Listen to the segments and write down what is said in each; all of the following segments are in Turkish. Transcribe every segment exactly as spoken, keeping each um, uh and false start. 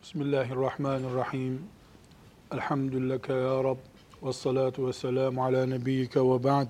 Bismillahirrahmanirrahim. Elhamdülilleke ya Rab. Ve salatu ve selamu ala nebiyyike ve ba'd.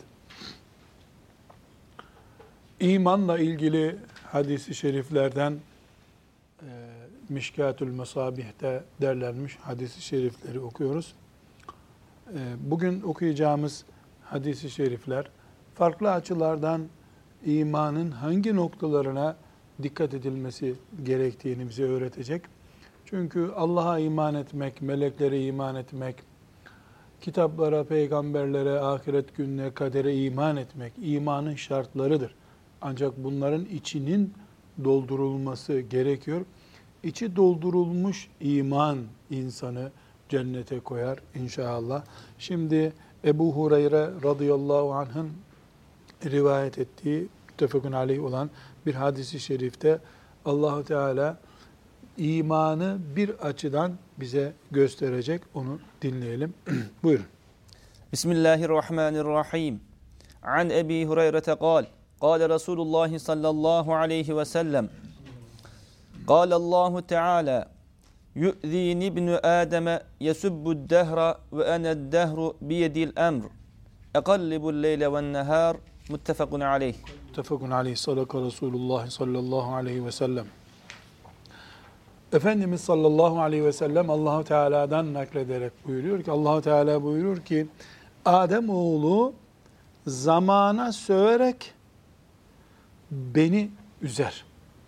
İmanla ilgili hadis-i şeriflerden e, Mişkâtül Mesâbih'te derlenmiş hadis-i şerifleri okuyoruz. E, bugün okuyacağımız hadis-i şerifler farklı açılardan imanın hangi noktalarına dikkat edilmesi gerektiğini bize öğretecek. Çünkü Allah'a iman etmek, meleklere iman etmek, kitaplara, peygamberlere, ahiret gününe, kadere iman etmek imanın şartlarıdır. Ancak bunların içinin doldurulması gerekiyor. İçi doldurulmuş iman insanı cennete koyar inşallah. Şimdi Ebu Hureyre radıyallahu anh'ın rivayet ettiği, müttefakun aleyh olan bir hadisi şerifte Allah-u Teala imanı bir açıdan bize gösterecek. Onu dinleyelim. Buyurun. Bismillahirrahmanirrahim. An Ebi Hureyre kal. Kale Resulullah sallallahu aleyhi ve sellem. Kale Allahu Teala. Yu'zini ibnu Adem yesubbu'd dehra ve ene'd dehru biyedil emr. Eqallibul leyle ve'n nehar. Muttefakun aleyh. Muttefakun aleyh. Sadaka Resulullah sallallahu aleyhi ve sellem. Efendimiz sallallahu aleyhi ve sellem Allah-u Teala'dan naklederek buyuruyor ki, Allah-u Teala buyurur ki, Adem oğlu zamana söverek beni üzer.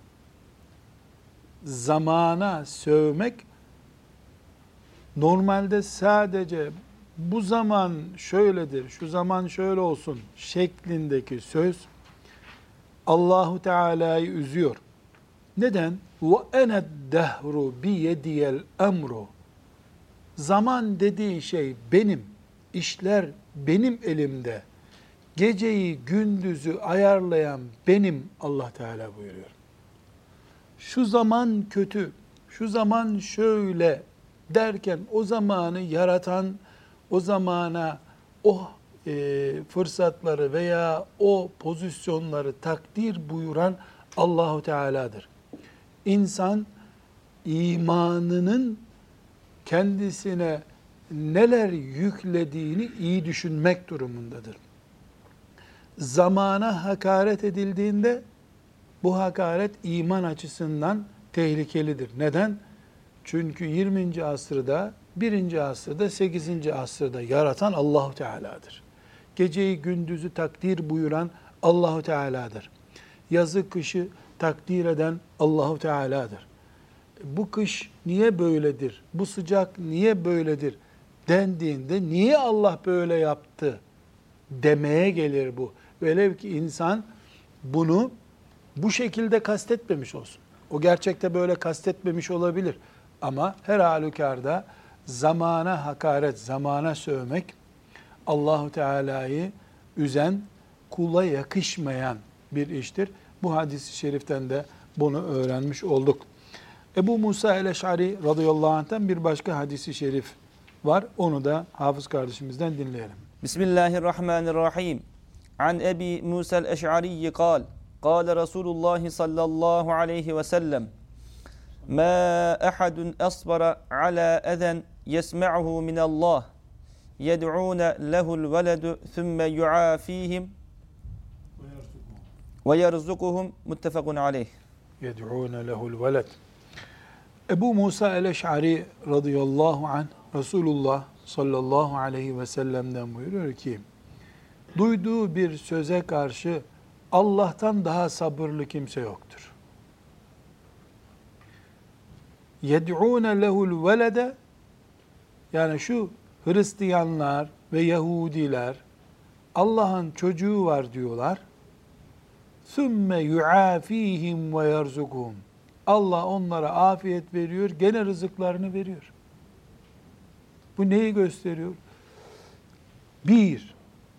Zamana sövmek normalde sadece bu zaman şöyledir, şu zaman şöyle olsun şeklindeki söz Allah-u Teala'yı üzüyor. Neden? وَاَنَ الدَّهْرُ بِيَدِيَ الْاَمْرُ Zaman dediği şey benim, işler benim elimde. Geceyi, gündüzü ayarlayan benim Allah Teala buyuruyor. Şu zaman kötü, şu zaman şöyle derken o zamanı yaratan, o zamana o e, fırsatları veya o pozisyonları takdir buyuran Allahu Teala'dır. İnsan imanının kendisine neler yüklediğini iyi düşünmek durumundadır. Zamana hakaret edildiğinde bu hakaret iman açısından tehlikelidir. Neden? Çünkü yirminci asırda, birinci asırda, sekizinci asırda yaratan Allahu Teala'dır. Geceyi gündüzü takdir buyuran Allahu Teala'dır. Yazı kışı takdir eden Allahu Teala'dır. Bu kış niye böyledir? Bu sıcak niye böyledir? Dendiğinde niye Allah böyle yaptı demeye gelir bu. Velev ki insan bunu bu şekilde kastetmemiş olsun. O gerçekte böyle kastetmemiş olabilir. Ama her halükarda zamana hakaret, zamana sövmek Allahu Teala'yı üzen, kula yakışmayan bir iştir. Bu hadis-i şeriften de bunu öğrenmiş olduk. Ebu Musa el-Eş'ari radıyallahu anh'tan bir başka hadis-i şerif var. Onu da hafız kardeşimizden dinleyelim. Bismillahirrahmanirrahim. An Ebi Musa el-Eş'ari kal. Kale Resulullah sallallahu aleyhi ve sellem. Ma ahadun asbara ala eden yesma'uhu minallah. Yed'ûne lehul veledu thumme yu'afihim ve yerzukuhum muttefakun aleyh. Yed'ûne lehul veled. Ebu Musa el-Eş'ari radıyallahu anh Resulullah sallallahu aleyhi ve sellem'den buyuruyor ki, duyduğu bir söze karşı Allah'tan daha sabırlı kimse yoktur. Yed'ûne lehul velede, yani şu Hristiyanlar ve Yahudiler Allah'ın çocuğu var diyorlar. Sümme yu'afihim ve yerzukuhum. Allah onlara afiyet veriyor, gene rızıklarını veriyor. Bu neyi gösteriyor? Bir,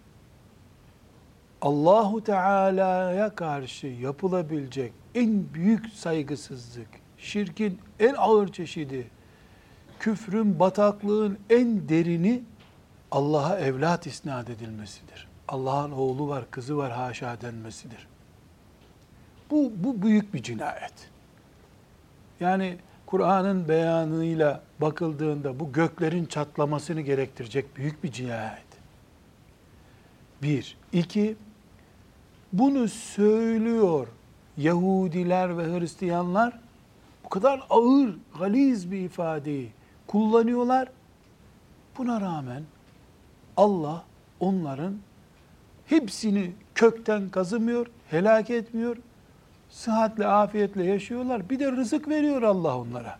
Allahu Teala'ya karşı yapılabilecek en büyük saygısızlık, şirkin en ağır çeşidi, küfrün, bataklığın en derini Allah'a evlat isnat edilmesidir. Allah'ın oğlu var, kızı var haşa denmesidir. Bu, bu büyük bir cinayet. Yani Kur'an'ın beyanıyla bakıldığında bu göklerin çatlamasını gerektirecek büyük bir cinayet. Bir. İki, bunu söylüyor Yahudiler ve Hristiyanlar, bu kadar ağır, galiz bir ifadeyi kullanıyorlar. Buna rağmen Allah onların hepsini kökten kazımıyor, helak etmiyor. Sıhhatle, afiyetle yaşıyorlar. Bir de rızık veriyor Allah onlara.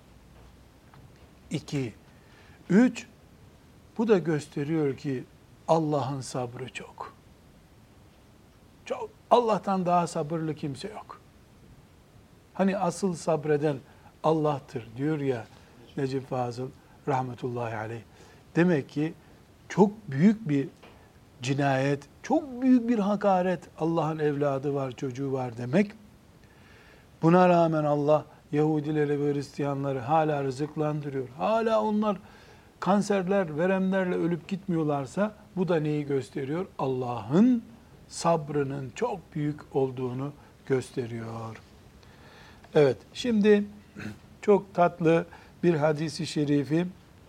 İki. Üç, bu da gösteriyor ki Allah'ın sabrı çok. Çok. Allah'tan daha sabırlı kimse yok. Hani asıl sabreden Allah'tır diyor ya Necip Fazıl rahmetullahi aleyh. Demek ki çok büyük bir cinayet, çok büyük bir hakaret, Allah'ın evladı var, çocuğu var demek. Buna rağmen Allah Yahudileri ve Hristiyanları hala rızıklandırıyor. Hala onlar kanserler, veremlerle ölüp gitmiyorlarsa bu da neyi gösteriyor? Allah'ın sabrının çok büyük olduğunu gösteriyor. Evet, şimdi çok tatlı bir hadisi şerifi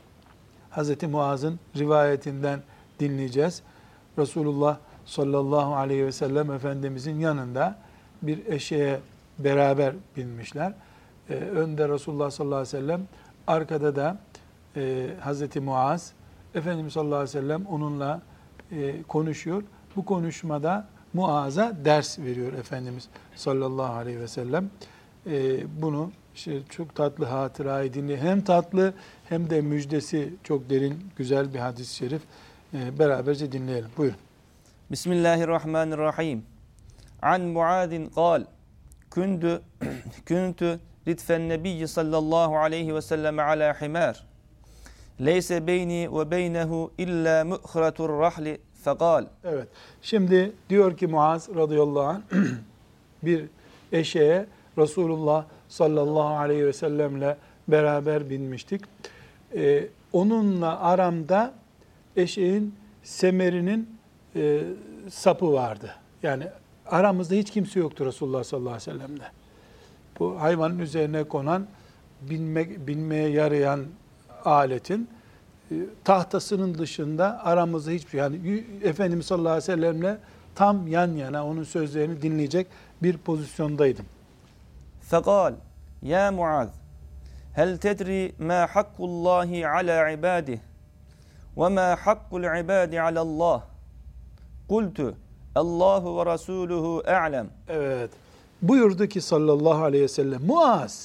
Hz. Muaz'ın rivayetinden dinleyeceğiz. Resulullah sallallahu aleyhi ve sellem Efendimizin yanında bir eşeğe beraber binmişler. Ee, önde Resulullah sallallahu aleyhi ve sellem, arkada da e, Hz. Muaz. Efendimiz sallallahu aleyhi ve sellem onunla e, konuşuyor. Bu konuşmada Muaz'a ders veriyor Efendimiz sallallahu aleyhi ve sellem. E, bunu işte çok tatlı hatırayı dinle. Hem tatlı hem de müjdesi çok derin, güzel bir hadis-i şerif. E, beraberce dinleyelim. Buyurun. Bismillahirrahmanirrahim. An Muazin kal. Kuntu kuntu ridfen nebiyyi sallallahu aleyhi ve sellem ala himar. Leyse beyni ve beynehu illa mu'khratur rahli fekal. Evet. Şimdi diyor ki Muaz radıyallahu anh bir eşeğe Resulullah sallallahu aleyhi ve sellemle beraber binmiştik. Ee, onunla aramda eşeğin semerinin e, sapı vardı. Yani aramızda hiç kimse yoktu Resulullah sallallahu aleyhi ve sellemle. Bu hayvanın üzerine konan, binmek, binmeye yarayan aletin e, tahtasının dışında aramızda hiçbir, yani Efendimiz sallallahu aleyhi ve sellemle tam yan yana onun sözlerini dinleyecek bir pozisyondaydım. Fekal, ya Muaz, hel tedri ma hakkullahi ala ibadih ve ma hakkul ibadi ala Allah? Kultu, Allahu ve Rasuluhu a'lem. Evet. Buyurdu ki sallallahu aleyhi ve sellem, Muaz,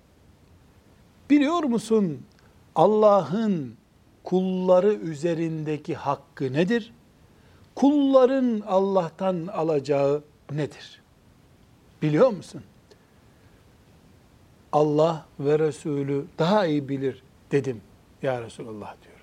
biliyor musun Allah'ın kulları üzerindeki hakkı nedir? Kulların Allah'tan alacağı nedir? Biliyor musun? Allah ve Resulü daha iyi bilir dedim ya Resulallah diyor.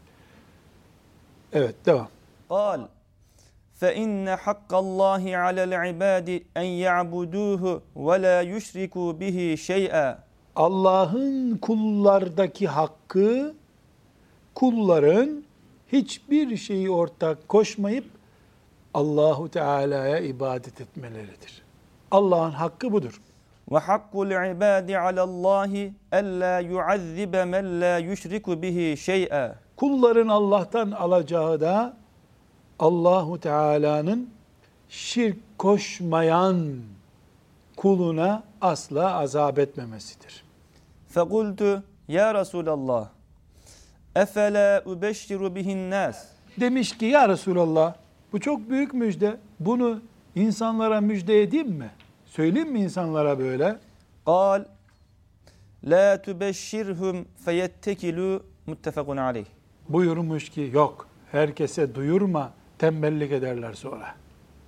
Evet, devam. Kal, فَاِنَّ حَقَّ اللّٰهِ عَلَى الْعِبَادِ اَنْ يَعْبُدُوهُ وَلَا يُشْرِكُوا بِهِ شَيْئًا. Allah'ın kullardaki hakkı, kulların hiçbir şeyi ortak koşmayıp Allahu Teala'ya ibadet etmeleridir. Allah'ın hakkı budur. وَحَقُّ الْعِبَادِ عَلَى اللّٰهِ أَلَّا يُعَذِّبَ مَنْ لَا يُشْرِكُ بِهِ شَيْئًا. Kulların Allah'tan alacağı da Allahu Teala'nın şirk koşmayan kuluna asla azap etmemesidir. فَقُلْتُ ya Resulallah, اَفَلَا اُبَشِّرُ بِهِ النَّاسِ. Demiş ki ya Resulallah, bu çok büyük müjde. Bunu insanlara müjde edeyim mi? Söyleyeyim mi insanlara böyle? قال la tubeshshirhum feyettekilu muttefakun aleyh. Buyurmuş ki yok, herkese duyurma, tembellik ederler sonra.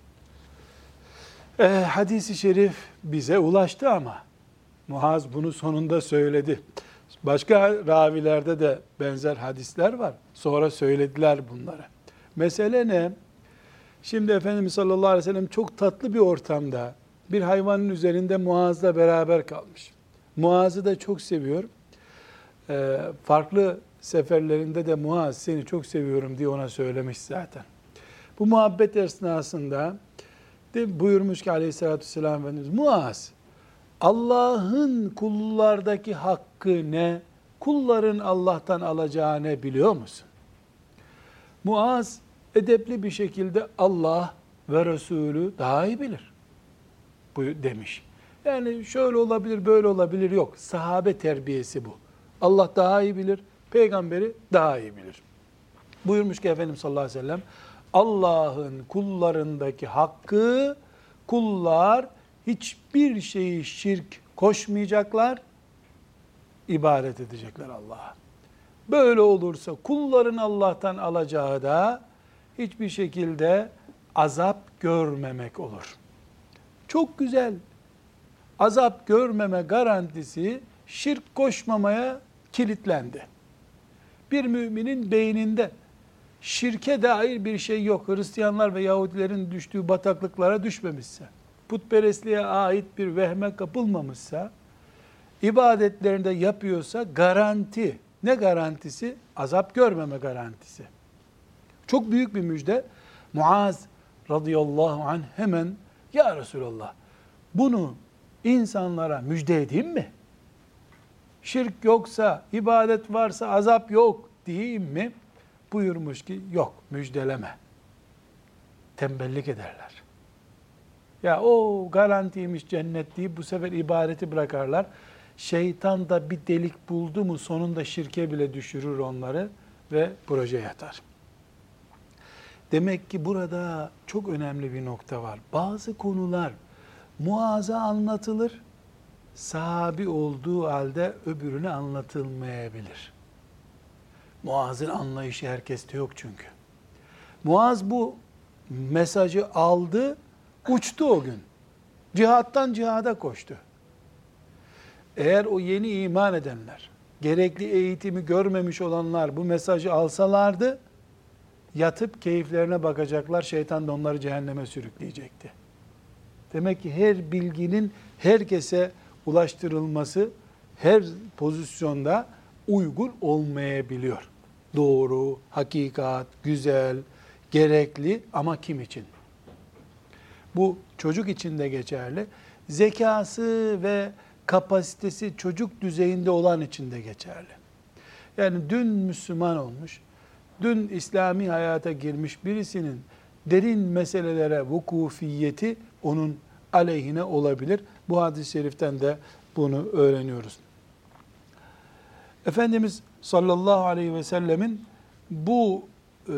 E, hadis-i şerif bize ulaştı ama Muaz bunu sonunda söyledi. Başka ravilerde de benzer hadisler var. Sonra söylediler bunları. Mesele ne? Şimdi Efendimiz sallallahu aleyhi ve sellem çok tatlı bir ortamda bir hayvanın üzerinde Muaz'la beraber kalmış. Muaz'ı da çok seviyor. Ee, farklı seferlerinde de Muaz seni çok seviyorum diye ona söylemiş zaten. Bu muhabbet esnasında de buyurmuş ki aleyhissalatü vesselam Efendimiz, Muaz, Allah'ın kullardaki hakkı ne? Kulların Allah'tan alacağı ne biliyor musun? Muaz edepli bir şekilde Allah ve Resulü daha iyi bilir bu demiş. Yani şöyle olabilir, böyle olabilir yok. Sahabe terbiyesi bu. Allah daha iyi bilir, peygamberi daha iyi bilir. Buyurmuş ki Efendimiz sallallahu aleyhi ve sellem, Allah'ın kullarındaki hakkı, kullar hiçbir şeyi şirk koşmayacaklar, ibadet edecekler Allah'a. Böyle olursa kulların Allah'tan alacağı da hiçbir şekilde azap görmemek olur. Çok güzel. Azap görmeme garantisi şirk koşmamaya kilitlendi. Bir müminin beyninde şirke dair bir şey yok. Hristiyanlar ve Yahudilerin düştüğü bataklıklara düşmemişse, putperestliğe ait bir vehme kapılmamışsa, ibadetlerinde yapıyorsa garanti. Ne garantisi? Azap görmeme garantisi. Çok büyük bir müjde. Muaz radıyallahu anh hemen, ya Resulallah, bunu insanlara müjde edeyim mi? Şirk yoksa, ibadet varsa azap yok diyeyim mi? Buyurmuş ki yok, müjdeleme. Tembellik ederler. Ya o garantiymiş cennet deyip bu sefer ibadeti bırakarlar. Şeytan da bir delik buldu mu sonunda şirke bile düşürür onları ve proje yatar. Demek ki burada çok önemli bir nokta var. Bazı konular Muaz'a anlatılır, sahabi olduğu halde öbürüne anlatılmayabilir. Muaz'ın anlayışı herkeste yok çünkü. Muaz bu mesajı aldı, uçtu o gün. Cihattan cihada koştu. Eğer o yeni iman edenler, gerekli eğitimi görmemiş olanlar bu mesajı alsalardı, yatıp keyiflerine bakacaklar, şeytan da onları cehenneme sürükleyecekti. Demek ki her bilginin herkese ulaştırılması her pozisyonda uygun olmayabiliyor. Doğru, hakikat, güzel, gerekli ama kim için? Bu çocuk için de geçerli. Zekası ve kapasitesi çocuk düzeyinde olan için de geçerli. Yani dün Müslüman olmuş, dün İslami hayata girmiş birisinin derin meselelere vukufiyeti onun aleyhine olabilir. Bu hadis-i şeriften de bunu öğreniyoruz. Efendimiz sallallahu aleyhi ve sellemin bu e,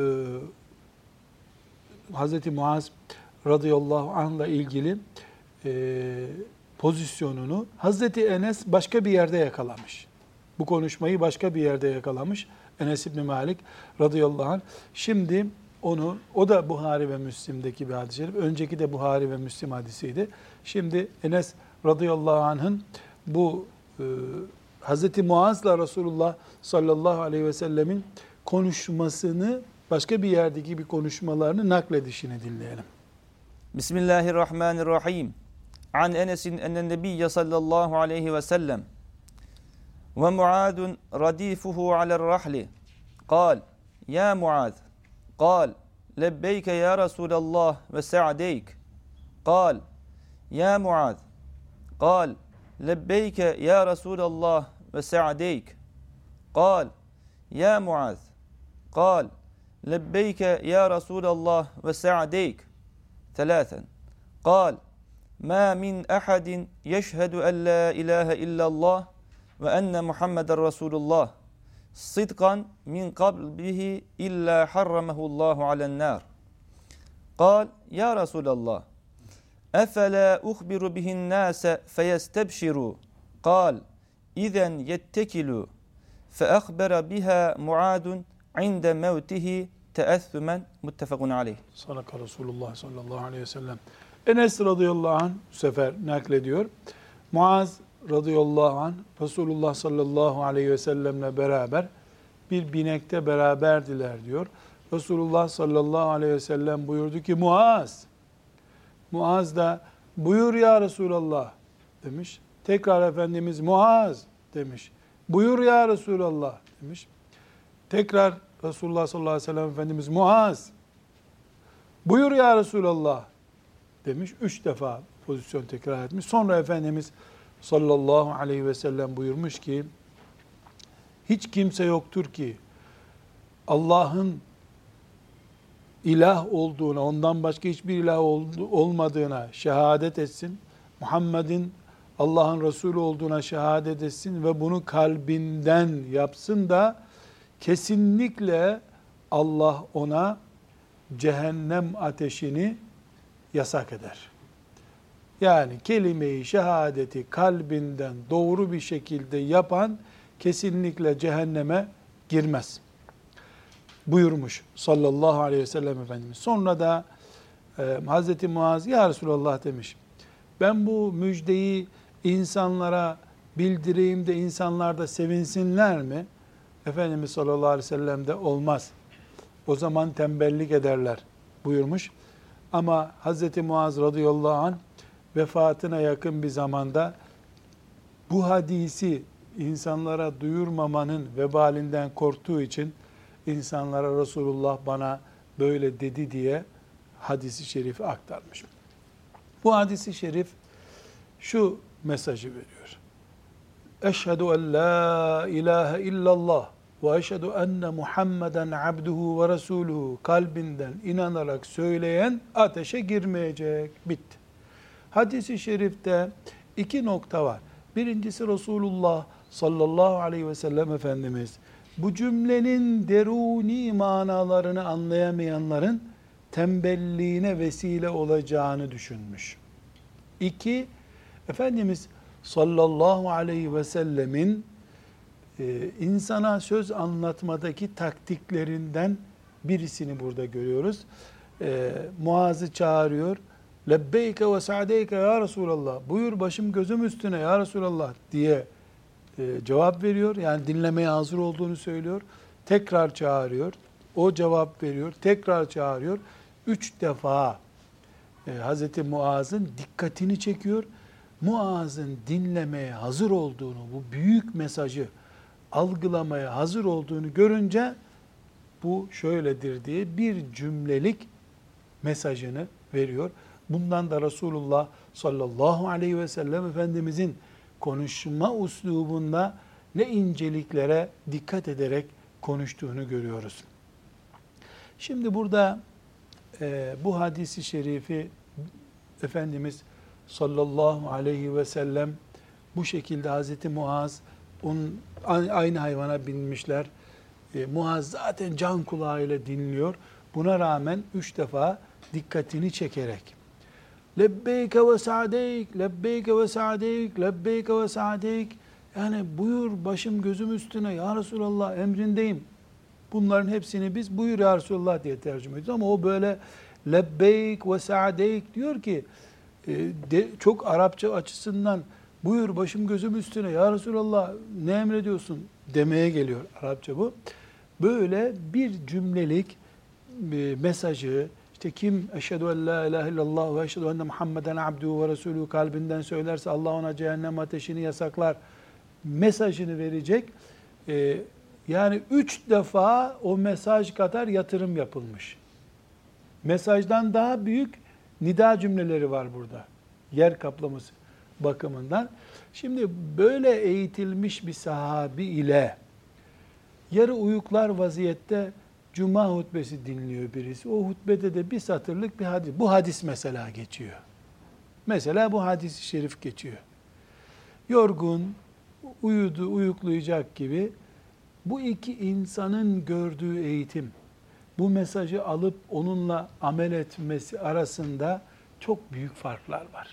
Hz. Muaz radıyallahu anh'la ilgili e, pozisyonunu Hazreti Enes başka bir yerde yakalamış. Bu konuşmayı başka bir yerde yakalamış. Enes İbni Malik radıyallahu anh. Şimdi onu, o da Buhari ve Müslim'deki bir hadis-i şerif. Önceki de Buhari ve Müslim hadisiydi. Şimdi Enes radıyallahu anh'ın bu e, Hazreti Muaz'la Resulullah sallallahu aleyhi ve sellemin konuşmasını, başka bir yerdeki bir konuşmalarını nakledişini dinleyelim. Bismillahirrahmanirrahim. An Enes'in enen nebiyye sallallahu aleyhi ve sellem ve Muadun radifuhu alel rahli kal ya Muad kal lebbeyke ya Resulallah ve sa'deyk kal ya Muad kal lebbeyke ya Resulallah ve sa'deyk kal ya Muad kal lebbeyke ya Resulallah ve sa'deyk ثلاثا قال ما من أحد يشهد أن لا إله إلا الله وأن محمد رسول الله صدقا من قلبه إلا حرمه الله على النار قال يا رسول الله أفلا أخبر به الناس فيستبشروا قال إذا يتكلوا فأخبر بها معاذ عند موته teessümen muttefakun aleyh. Sadaka Resulullah sallallahu aleyhi ve sellem. Enes radıyallahu anh bu sefer naklediyor. Muaz radıyallahu anh Resulullah sallallahu aleyhi ve sellemle beraber bir binekte beraberdiler diyor. Resulullah sallallahu aleyhi ve sellem buyurdu ki Muaz. Muaz da buyur ya Resulallah demiş. Tekrar Efendimiz Muaz demiş. Buyur ya Resulallah demiş. Tekrar Resulullah sallallahu aleyhi ve sellem Efendimiz Muaz buyur ya Resulallah demiş. Üç defa pozisyon tekrar etmiş. Sonra Efendimiz sallallahu aleyhi ve sellem buyurmuş ki, hiç kimse yoktur ki Allah'ın ilah olduğuna, ondan başka hiçbir ilah olmadığına şehadet etsin. Muhammed'in Allah'ın Resulü olduğuna şehadet etsin ve bunu kalbinden yapsın da kesinlikle Allah ona cehennem ateşini yasak eder. Yani kelime-i şehadeti kalbinden doğru bir şekilde yapan kesinlikle cehenneme girmez buyurmuş sallallahu aleyhi ve sellem Efendimiz. Sonra da e, Hazreti Muaz, ya Resulallah demiş, ben bu müjdeyi insanlara bildireyim de insanlar da sevinsinler mi? Efendimiz sallallahu aleyhi ve sellem de olmaz. O zaman tembellik ederler buyurmuş. Ama Hazreti Muaz radıyallahu anh vefatına yakın bir zamanda bu hadisi insanlara duyurmamanın vebalinden korktuğu için insanlara Resulullah bana böyle dedi diye hadisi şerifi aktarmış. Bu hadisi şerif şu mesajı veriyor. Eşhedü en la ilahe illallah ve eşhedü enne Muhammeden abduhu ve resuluhu kalbinden inanarak söyleyen ateşe girmeyecek. Bitti. Hadis-i şerifte iki nokta var. Birincisi Resulullah sallallahu aleyhi ve sellem Efendimiz bu cümlenin deruni manalarını anlayamayanların tembelliğine vesile olacağını düşünmüş. İki, Efendimiz sallallahu aleyhi ve sellemin e, insana söz anlatmadaki taktiklerinden birisini burada görüyoruz. E, Muaz'ı çağırıyor. Lebbeyke ve sa'deyke ya Resulallah. Buyur başım gözüm üstüne ya Resulallah diye e, cevap veriyor. Yani dinlemeye hazır olduğunu söylüyor. Tekrar çağırıyor. O cevap veriyor. Tekrar çağırıyor. Üç defa e, Hazreti Muaz'ın dikkatini çekiyor. Muaz'ın dinlemeye hazır olduğunu, bu büyük mesajı algılamaya hazır olduğunu görünce bu şöyledir diye bir cümlelik mesajını veriyor. Bundan da Resulullah sallallahu aleyhi ve sellem Efendimizin konuşma üslubunda ne inceliklere dikkat ederek konuştuğunu görüyoruz. Şimdi burada e, bu hadisi şerifi Efendimiz sallallahu aleyhi ve sellem bu şekilde Hazreti Muaz, onun, aynı hayvana binmişler. E, Muaz zaten can kulağıyla dinliyor. Buna rağmen üç defa dikkatini çekerek lebbeyke ve sa'deyk, lebbeyke ve sa'deyk, lebbeyke ve sa'deyk, yani buyur başım gözüm üstüne ya Resulallah emrindeyim. Bunların hepsini biz buyur ya Resulallah diye tercüme ediyoruz ama o böyle lebbeyk ve sa'deyk diyor ki e, de, çok Arapça açısından buyur başım gözüm üstüne ya Resulallah ne emrediyorsun demeye geliyor Arapça bu. Böyle bir cümlelik e, mesajı, İşte kim eşhedü en la ilahe illallah ve eşhedü enne Muhammeden abduhu ve resulü kalbinden söylerse Allah ona cehennem ateşini yasaklar mesajını verecek. Ee, yani üç defa o mesaj kadar yatırım yapılmış. Mesajdan daha büyük nida cümleleri var burada. Yer kaplaması bakımından. Şimdi böyle eğitilmiş bir sahabi ile yarı uyuklar vaziyette Cuma hutbesi dinliyor birisi. O hutbede de bir satırlık bir hadis. Bu hadis mesela geçiyor. Mesela bu hadis-i şerif geçiyor. Yorgun, uyudu, uyuklayacak gibi bu iki insanın gördüğü eğitim, bu mesajı alıp onunla amel etmesi arasında çok büyük farklar var.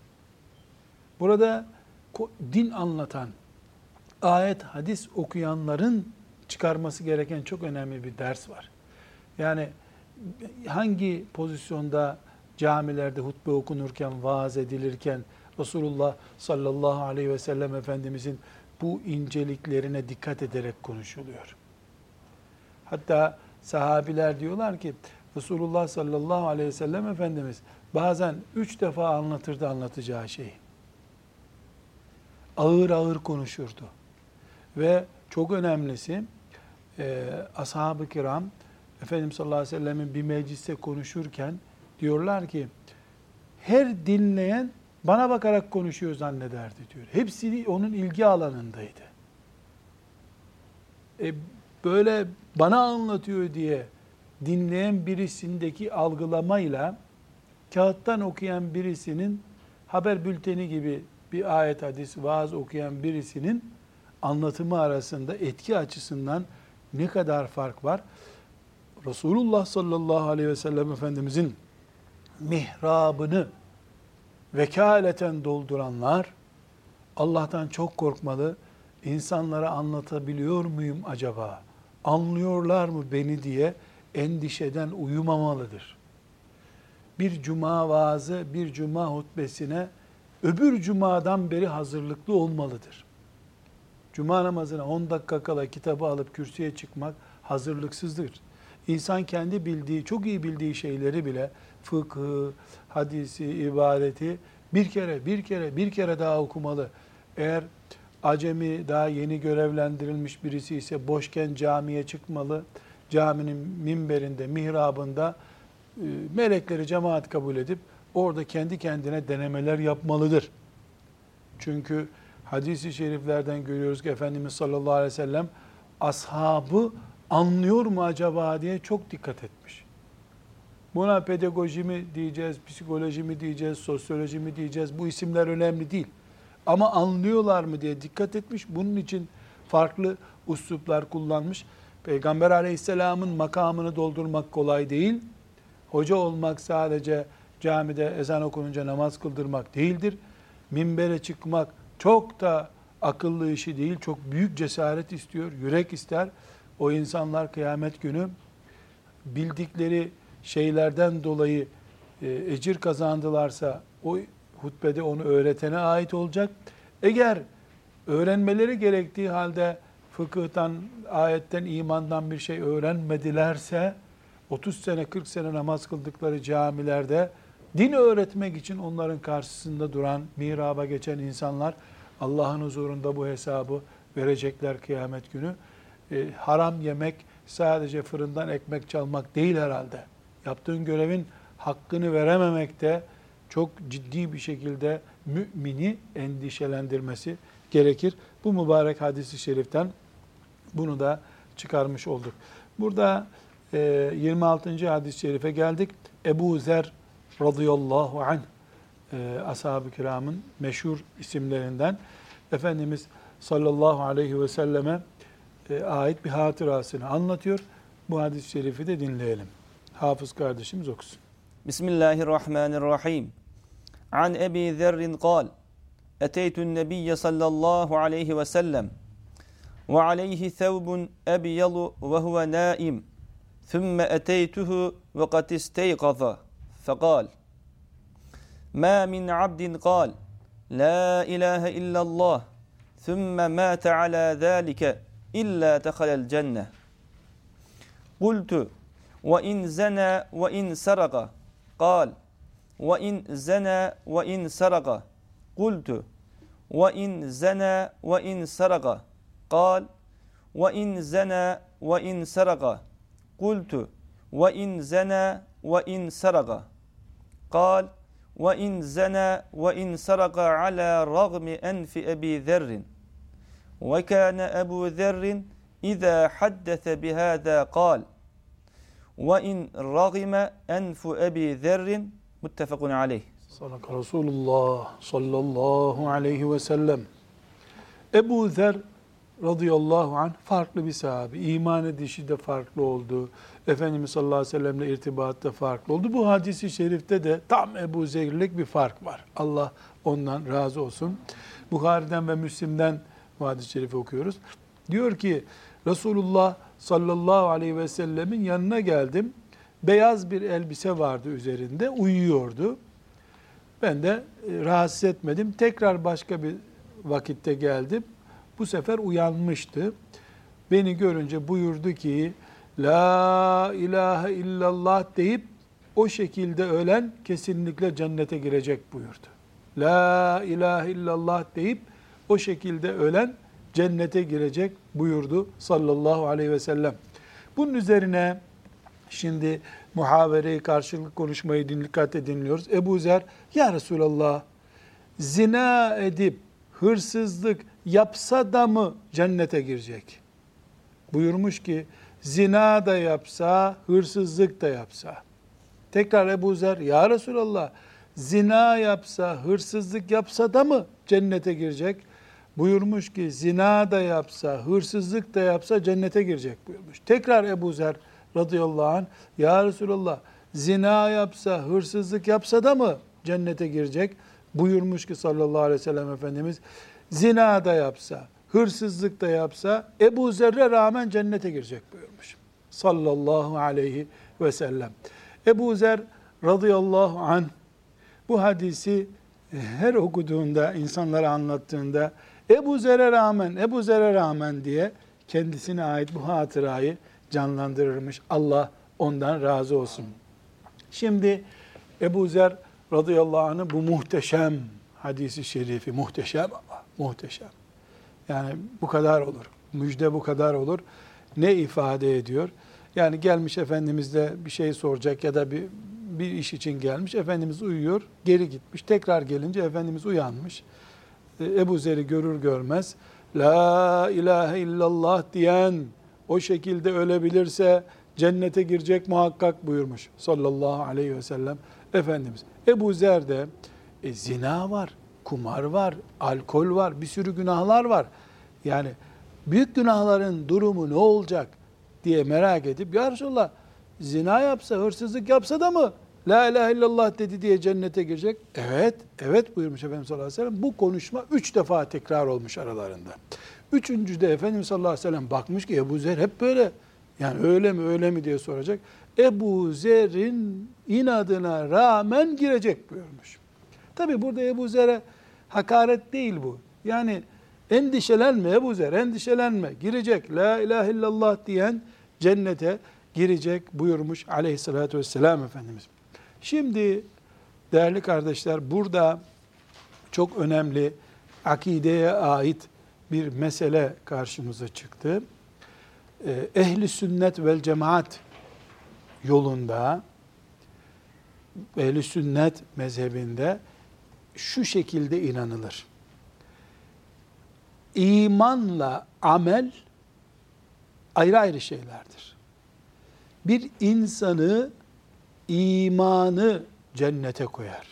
Burada din anlatan, ayet, hadis okuyanların çıkarması gereken çok önemli bir ders var. Yani hangi pozisyonda camilerde hutbe okunurken, vaaz edilirken Resulullah sallallahu aleyhi ve sellem Efendimizin bu inceliklerine dikkat ederek konuşuluyor. Hatta sahabiler diyorlar ki Resulullah sallallahu aleyhi ve sellem Efendimiz bazen üç defa anlatırdı anlatacağı şeyi. Ağır ağır konuşurdu. Ve çok önemlisi e, ashab-ı kiram Efendimiz sallallahu aleyhi ve sellemin bir mecliste konuşurken diyorlar ki her dinleyen bana bakarak konuşuyor zannederdi diyor. Hepsi onun ilgi alanındaydı. E, böyle bana anlatıyor diye dinleyen birisindeki algılamayla kağıttan okuyan birisinin haber bülteni gibi bir ayet, hadis, vaaz okuyan birisinin anlatımı arasında etki açısından ne kadar fark var? Resulullah sallallahu aleyhi ve sellem Efendimizin mihrabını vekaleten dolduranlar Allah'tan çok korkmalı. İnsanlara anlatabiliyor muyum acaba? Anlıyorlar mı beni diye endişeden uyumamalıdır. Bir cuma vaazı, bir cuma hutbesine öbür cumadan beri hazırlıklı olmalıdır. Cuma namazına on dakika kala kitabı alıp kürsüye çıkmak hazırlıksızdır. İnsan kendi bildiği, çok iyi bildiği şeyleri bile, fıkhı, hadisi, ibadeti bir kere, bir kere, bir kere daha okumalı. Eğer acemi, daha yeni görevlendirilmiş birisi ise boşken camiye çıkmalı. Caminin minberinde, mihrabında e, melekleri cemaat kabul edip orada kendi kendine denemeler yapmalıdır. Çünkü hadis-i şeriflerden görüyoruz ki Efendimiz sallallahu aleyhi ve sellem ashabı anlıyor mu acaba diye çok dikkat etmiş. Buna pedagoji mi diyeceğiz, psikoloji mi diyeceğiz, sosyoloji mi diyeceğiz, bu isimler önemli değil. Ama anlıyorlar mı diye dikkat etmiş. Bunun için farklı üsluplar kullanmış. Peygamber aleyhisselamın makamını doldurmak kolay değil. Hoca olmak sadece camide ezan okununca namaz kıldırmak değildir. Minbere çıkmak çok da akıllı işi değil. Çok büyük cesaret istiyor, yürek ister. O insanlar kıyamet günü bildikleri şeylerden dolayı e, ecir kazandılarsa o hutbede onu öğretene ait olacak. Eğer öğrenmeleri gerektiği halde fıkıhtan, ayetten, imandan bir şey öğrenmedilerse otuz sene, kırk sene namaz kıldıkları camilerde din öğretmek için onların karşısında duran, mihraba geçen insanlar Allah'ın huzurunda bu hesabı verecekler kıyamet günü. E, haram yemek sadece fırından ekmek çalmak değil herhalde. Yaptığın görevin hakkını verememek de çok ciddi bir şekilde mümini endişelendirmesi gerekir. Bu mübarek hadis-i şeriften bunu da çıkarmış olduk. Burada e, yirmi altıncı hadis-i şerife geldik. Ebu Zer radıyallahu anh e, ashab-ı kiramın meşhur isimlerinden Efendimiz sallallahu aleyhi ve selleme e, ait bir hatırasını anlatıyor. Bu hadis-i şerifi de dinleyelim. Hafız kardeşimiz okusun. Bismillahirrahmanirrahim. An Ebi Zerrin kal, Eteytün Nebiyye sallallahu aleyhi ve sellem ve aleyhi thevbun ebyalu ve huve naim. Thumma eteytuhu ve kad isteyqaza. Fekal, Ma min abdin kal, La ilahe illallah. Thumma mâte ala zâlike illa tehalel cenneh. Kultu, ve in zena ve in saraka. Kal, ve in zena ve in saraka. Kultu, ve in zena ve in saraka. Kal, ve in zena ve in saraka. Kultu, ve in zena ve in saraka. Kal, ve in zena ve in saraka ala ragmi enfi Ebi Zerrin. Ve kâne Ebu Zerrin İzâ haddese bihâzâ kal. Ve in ragime enfu Ebi Zerrin. Muttefakun aleyh. Sadaka Resulullah sallallahu aleyhi ve sellem. Ebu Zer radıyallahu anh farklı bir sahabe. İman edişi de farklı oldu. Efendimiz sallallahu aleyhi ve sellemle irtibatı da farklı oldu. Bu hadis-i şerifte de tam Ebu Zer'lik bir fark var. Allah ondan razı olsun. Buhari'den ve Müslim'den bu hadis-i şerifi okuyoruz. Diyor ki Resulullah sallallahu aleyhi ve sellemin yanına geldim. Beyaz bir elbise vardı üzerinde. Uyuyordu. Ben de rahatsız etmedim. Tekrar başka bir vakitte geldim. Bu sefer uyanmıştı. Beni görünce buyurdu ki La ilahe illallah deyip o şekilde ölen kesinlikle cennete girecek buyurdu. La ilahe illallah deyip o şekilde ölen cennete girecek buyurdu sallallahu aleyhi ve sellem. Bunun üzerine şimdi muhavereyi, karşılıklı konuşmayı dikkatle dinliyoruz. Ebu Zer, ya Resulallah zina edip hırsızlık yapsa da mı cennete girecek? Buyurmuş ki zina da yapsa, hırsızlık da yapsa. Tekrar Ebu Zer, ya Resulallah, zina yapsa, hırsızlık yapsa da mı cennete girecek? Buyurmuş ki zina da yapsa, hırsızlık da yapsa cennete girecek buyurmuş. Tekrar Ebu Zer radıyallahu anh, ya Resulallah, zina yapsa, hırsızlık yapsa da mı cennete girecek? Buyurmuş ki sallallahu aleyhi ve sellem Efendimiz, zina da yapsa, hırsızlık da yapsa Ebu Zer'e rağmen cennete girecek buyurmuş. Sallallahu aleyhi ve sellem. Ebu Zer radıyallahu anh bu hadisi her okuduğunda, insanlara anlattığında Ebu Zer'e rağmen, Ebu Zer'e rağmen diye kendisine ait bu hatırayı canlandırırmış. Allah ondan razı olsun. Şimdi Ebu Zer radıyallahu anh'ın bu muhteşem hadisi şerifi, muhteşem ama muhteşem. Yani bu kadar olur. Müjde bu kadar olur. Ne ifade ediyor? Yani gelmiş Efendimiz de bir şey soracak ya da bir bir iş için gelmiş. Efendimiz uyuyor, geri gitmiş. Tekrar gelince Efendimiz uyanmış. Ebu Zer'i görür görmez la ilahe illallah diyen o şekilde ölebilirse cennete girecek muhakkak buyurmuş sallallahu aleyhi ve sellem Efendimiz. Ebu Zer'de e, zina var, kumar var, alkol var, bir sürü günahlar var. Yani büyük günahların durumu ne olacak diye merak edip ya Resulallah zina yapsa, hırsızlık yapsa da mı la ilahe illallah dedi diye cennete girecek? Evet, evet buyurmuş Efendimiz sallallahu aleyhi ve sellem. Bu konuşma üç defa tekrar olmuş aralarında. Üçüncüde Efendimiz sallallahu aleyhi ve sellem bakmış ki Ebu Zer hep böyle. Yani öyle mi öyle mi diye soracak. Ebu Zer'in inadına rağmen girecek buyurmuş. Tabi burada Ebu Zer'e hakaret değil bu. Yani endişelenme Ebu Zer, endişelenme. Girecek, la ilahe illallah diyen cennete girecek buyurmuş aleyhissalatü vesselam Efendimiz. Şimdi değerli kardeşler burada çok önemli akideye ait bir mesele karşımıza çıktı. Ehli sünnet vel cemaat yolunda, ehli sünnet mezhebinde şu şekilde inanılır. İmanla amel ayrı ayrı şeylerdir. Bir insanı imanı cennete koyar.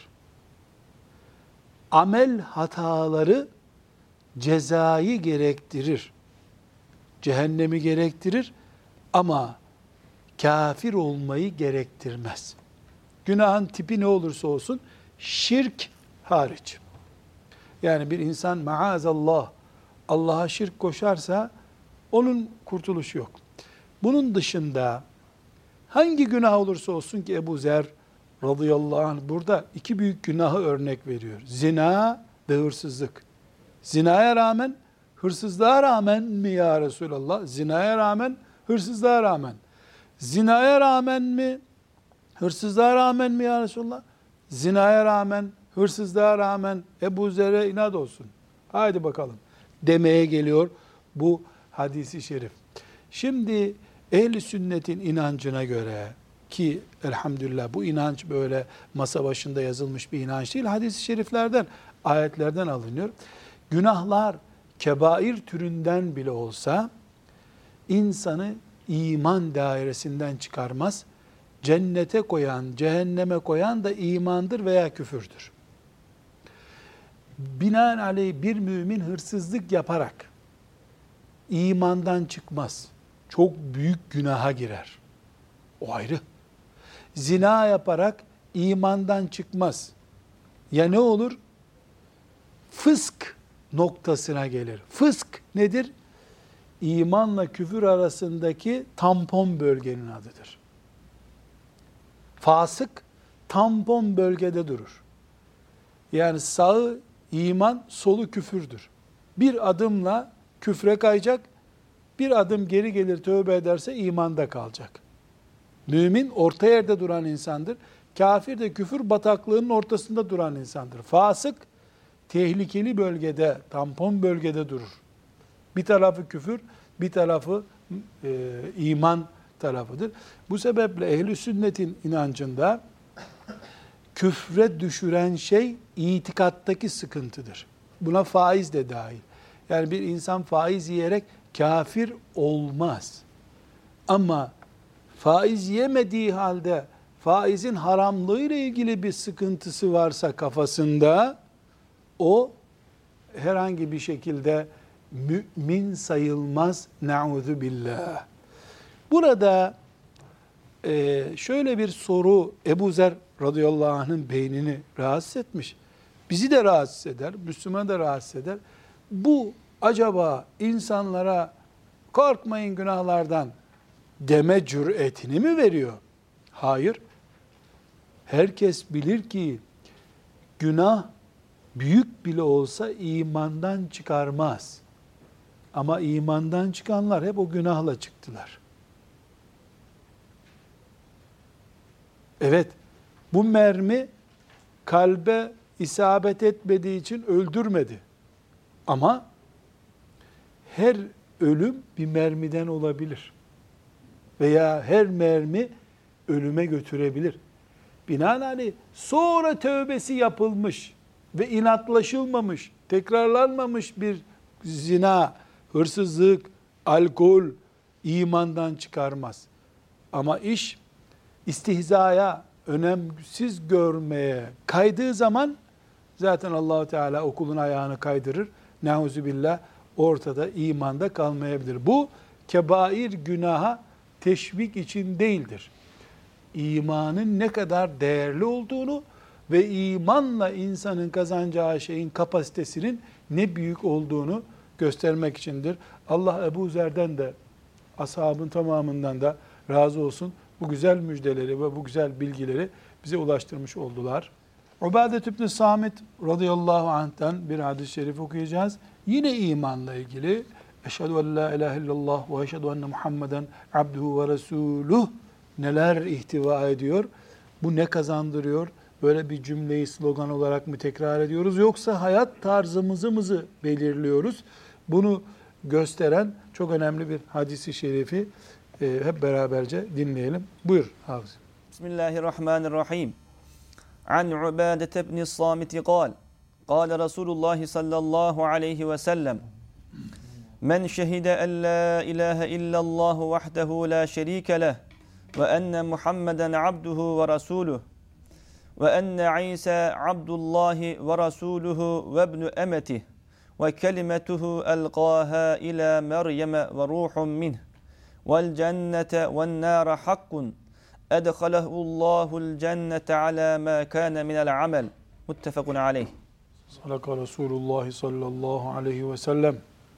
Amel hataları cezayı gerektirir. Cehennemi gerektirir ama kafir olmayı gerektirmez. Günahın tipi ne olursa olsun şirk hariç. Yani bir insan maazallah Allah'a şirk koşarsa onun kurtuluşu yok. Bunun dışında hangi günah olursa olsun ki Ebu Zer radıyallahu anh burada iki büyük günahı örnek veriyor. Zina ve hırsızlık. Zinaya rağmen, hırsızlığa rağmen mi ya Resulallah? Zinaya rağmen, hırsızlığa rağmen. Zinaya rağmen mi? Hırsızlığa rağmen mi ya Resulallah? Zinaya rağmen, hırsızlığa rağmen Ebu Zer'e inat olsun. Haydi bakalım demeye geliyor bu hadisi şerif. Şimdi ehli sünnetin inancına göre ki elhamdülillah bu inanç böyle masa başında yazılmış bir inanç değil, hadis-i şeriflerden, ayetlerden alınıyor. Günahlar kebair türünden bile olsa insanı iman dairesinden çıkarmaz. Cennete koyan, cehenneme koyan da imandır veya küfürdür. Binaenaleyh bir mümin hırsızlık yaparak imandan çıkmaz. Çok büyük günaha girer. O ayrı. Zina yaparak imandan çıkmaz. Ya ne olur? Fısk noktasına gelir. Fısk nedir? İmanla küfür arasındaki tampon bölgenin adıdır. Fasık tampon bölgede durur. Yani sağı iman, solu küfürdür. Bir adımla küfre kayacak, bir adım geri gelir tövbe ederse imanda kalacak. Mümin orta yerde duran insandır. Kafir de küfür bataklığının ortasında duran insandır. Fasık tehlikeli bölgede, tampon bölgede durur. Bir tarafı küfür, bir tarafı e, iman tarafıdır. Bu sebeple ehl-i sünnetin inancında küfre düşüren şey itikattaki sıkıntıdır. Buna faiz de dahil. Yani bir insan faiz yiyerek kafir olmaz. Ama faiz yemediği halde faizin haramlığı ile ilgili bir sıkıntısı varsa kafasında, o herhangi bir şekilde mümin sayılmaz. Nauzu billah. Burada e, şöyle bir soru Ebu Zer radıyallahu anh'ın beynini rahatsız etmiş. Bizi de rahatsız eder, Müslümanı da rahatsız eder. Bu acaba insanlara korkmayın günahlardan deme cüretini mi veriyor? Hayır. Herkes bilir ki günah büyük bile olsa imandan çıkarmaz. Ama imandan çıkanlar hep o günahla çıktılar. Evet, bu mermi kalbe isabet etmediği için öldürmedi. Ama her ölüm bir mermiden olabilir. Veya her mermi ölüme götürebilir. Binaenaleyh sonra tövbesi yapılmış ve inatlaşılmamış, tekrarlanmamış bir zina, hırsızlık, alkol imandan çıkarmaz. Ama iş istihzaya, önemsiz görmeye kaydığı zaman zaten Allah-u Teala o kulun ayağını kaydırır. Neuzubillah, ortada imanda kalmayabilir. Bu kebair günaha teşvik için değildir. İmanın ne kadar değerli olduğunu ve imanla insanın kazanacağı şeyin kapasitesinin ne büyük olduğunu göstermek içindir. Allah Ebu Zer'den de ashabın tamamından da razı olsun. Bu güzel müjdeleri ve bu güzel bilgileri bize ulaştırmış oldular. Ubadet İbn Samit radıyallahu anh'tan bir hadis-i şerif okuyacağız. Yine imanla ilgili. Eşhedü en la ilahe illallah ve eşhedü enne Muhammeden abduhu ve resuluh neler ihtiva ediyor? Bu ne kazandırıyor? Böyle bir cümleyi slogan olarak mı tekrar ediyoruz? Yoksa hayat tarzımızı mızı belirliyoruz? Bunu gösteren çok önemli bir hadisi şerifi e, hep beraberce dinleyelim. Buyur Hafız. Bismillahirrahmanirrahim. An Ubadete ibn Samit kal. Kale Resulullah sallallahu aleyhi ve sellem. Men şehide en la ilahe illallah vahdehu la şerike leh ve enne Muhammeden abduhu ve rasuluh ve enne İsa abdullahi ve rasuluhu ve ibnu emetih ve kelimetuhu elqaha ila Meryem ve ruhun minh vel cennete ven nâre hakkun edhalehullahul cennete ala ma kana minel amel. Muttefekun aleyh. Sadaka Resulullah sallallahu aleyhi ve sellem.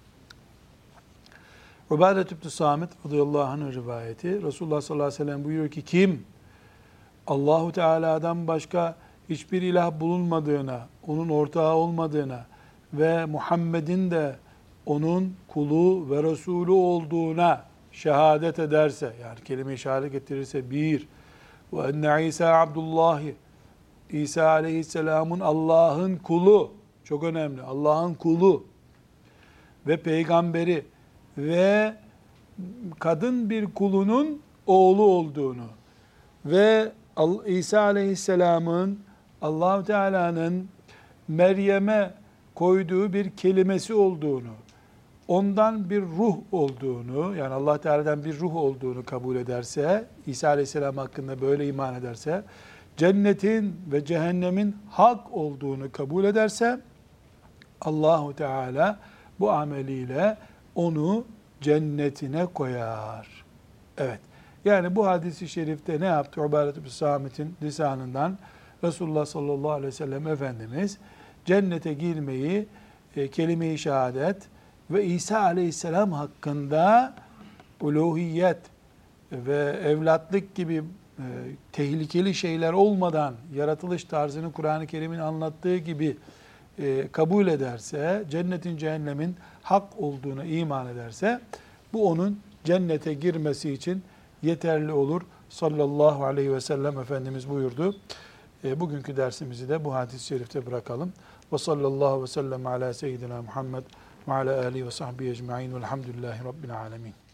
Ubadet İbn Samit radıyallahu anh'ın rivayeti. Resulullah sallallahu aleyhi ve sellem buyuruyor ki kim Allahu Teala'dan başka hiçbir ilah bulunmadığına, onun ortağı olmadığına ve Muhammed'in de onun kulu ve Resulü olduğuna şehadet ederse, yani kelime-i şehadet getirirse bir, ve enne İsa Abdullahi, İsa aleyhisselamın Allah'ın kulu, çok önemli, Allah'ın kulu ve peygamberi ve kadın bir kulunun oğlu olduğunu ve İsa aleyhisselamın Allah-u Teala'nın Meryem'e koyduğu bir kelimesi olduğunu, ondan bir ruh olduğunu, yani Allah Teala'dan bir ruh olduğunu kabul ederse, İsa aleyhisselam hakkında böyle iman ederse, cennetin ve cehennemin hak olduğunu kabul ederse, Allah-u Teala bu ameliyle onu cennetine koyar. Evet. Yani bu hadisi şerifte ne yaptı? Ubadet ibn Samit'in lisanından Resulullah sallallahu aleyhi ve sellem Efendimiz cennete girmeyi, e, kelime-i şehadet ve İsa aleyhisselam hakkında uluhiyet ve evlatlık gibi e, tehlikeli şeyler olmadan yaratılış tarzını Kur'an-ı Kerim'in anlattığı gibi e, kabul ederse, cennetin cehennemin hak olduğuna iman ederse, bu onun cennete girmesi için yeterli olur. Sallallahu aleyhi ve sellem Efendimiz buyurdu. E, bugünkü dersimizi de bu hadis-i şerifte bırakalım. Ve sallallahu ve sellem ala seyyidina Muhammed ve ala alihi ve sahbihi ecma'in velhamdülillahi rabbil alemin.